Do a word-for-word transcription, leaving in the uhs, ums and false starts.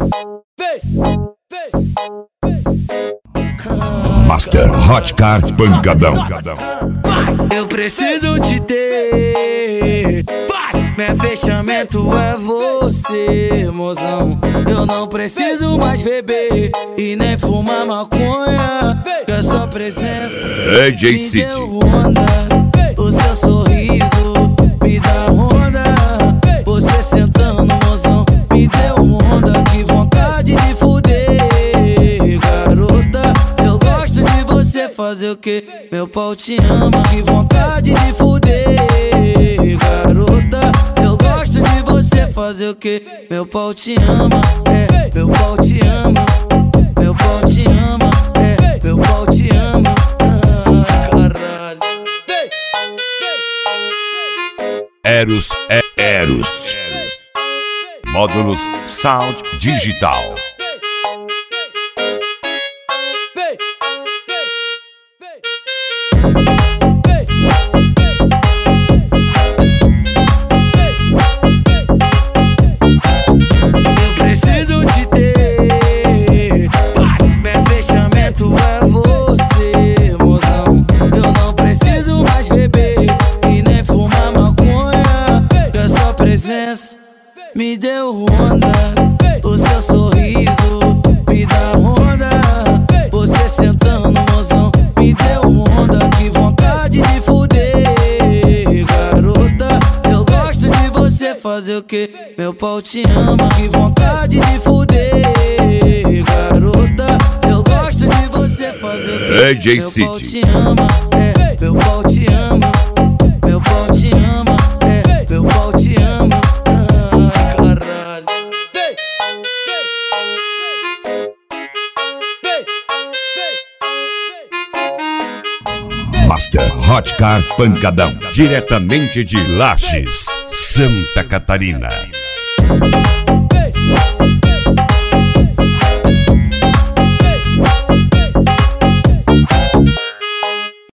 Master Hotcar Pancadão. Eu preciso te ter. Meu fechamento é você, mozão. Eu não preciso mais beber e nem fumar maconha, que a sua presença D J me City. deu onda. O seu sorriso me dá onda. Você sentando, mozão, me deu onda. Que vontade de fuder, garota. Eu gosto de você fazer o que? Meu pau te ama. Que vontade de fuder, garota. Eu gosto de você fazer o que? Meu pau te ama, é, meu pau te ama. Meu pau te ama, é, meu pau te ama. Ah, caralho. Eros é Eros. Módulos Sound Digital. Me deu onda, o seu sorriso me dá onda. Você sentando, mozão, me deu onda. Que vontade de fuder, garota. Eu gosto de você fazer o que? Meu pau te ama. Que vontade de fuder, garota. Eu gosto de você fazer o que? D J Meu City. pau te ama, é, meu pau te ama. Meu pau te ama, é, meu pau te ama. Master Hotcar Pancadão. Diretamente de Lages, Santa Catarina.